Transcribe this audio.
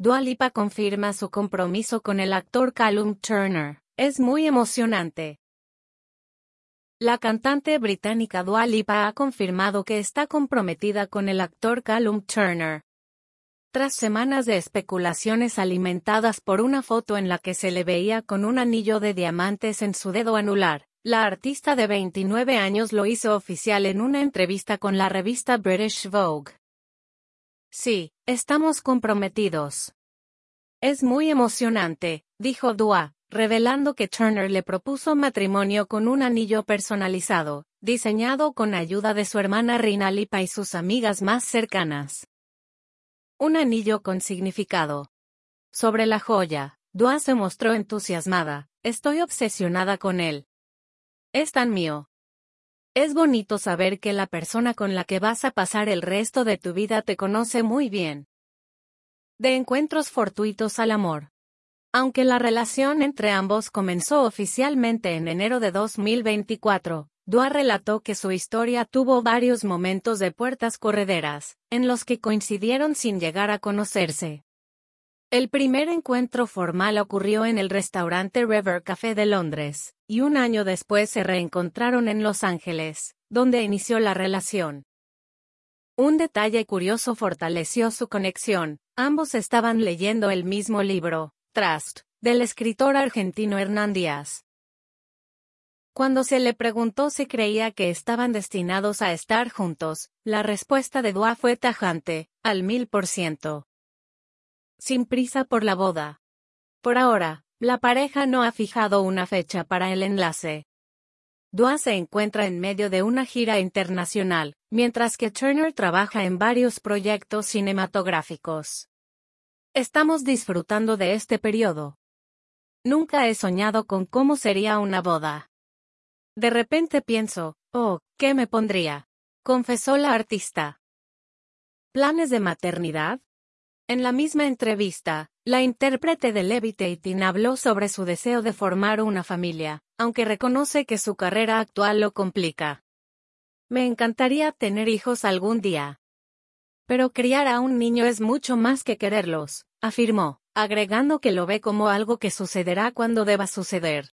Dua Lipa confirma su compromiso con el actor Callum Turner. Es muy emocionante. La cantante británica Dua Lipa ha confirmado que está comprometida con el actor Callum Turner. Tras semanas de especulaciones alimentadas por una foto en la que se le veía con un anillo de diamantes en su dedo anular, la artista de 29 años lo hizo oficial en una entrevista con la revista British Vogue. Sí, estamos comprometidos. Es muy emocionante, dijo Dua, revelando que Turner le propuso matrimonio con un anillo personalizado, diseñado con ayuda de su hermana Rina Lipa y sus amigas más cercanas. Un anillo con significado. Sobre la joya, Dua se mostró entusiasmada. Estoy obsesionada con él. Es tan mío. Es bonito saber que la persona con la que vas a pasar el resto de tu vida te conoce muy bien. De encuentros fortuitos al amor. Aunque la relación entre ambos comenzó oficialmente en enero de 2024, Dua relató que su historia tuvo varios momentos de puertas correderas, en los que coincidieron sin llegar a conocerse. El primer encuentro formal ocurrió en el restaurante River Café de Londres, y un año después se reencontraron en Los Ángeles, donde inició la relación. Un detalle curioso fortaleció su conexión: ambos estaban leyendo el mismo libro, Trust, del escritor argentino Hernán Díaz. Cuando se le preguntó si creía que estaban destinados a estar juntos, la respuesta de Dua fue tajante: al 1000%. Sin prisa por la boda. Por ahora, la pareja no ha fijado una fecha para el enlace. Dua se encuentra en medio de una gira internacional, mientras que Turner trabaja en varios proyectos cinematográficos. Estamos disfrutando de este periodo. Nunca he soñado con cómo sería una boda. De repente pienso, oh, ¿qué me pondría?, confesó la artista. ¿Planes de maternidad? En la misma entrevista, la intérprete de Levitating habló sobre su deseo de formar una familia, aunque reconoce que su carrera actual lo complica. Me encantaría tener hijos algún día. Pero criar a un niño es mucho más que quererlos, afirmó, agregando que lo ve como algo que sucederá cuando deba suceder.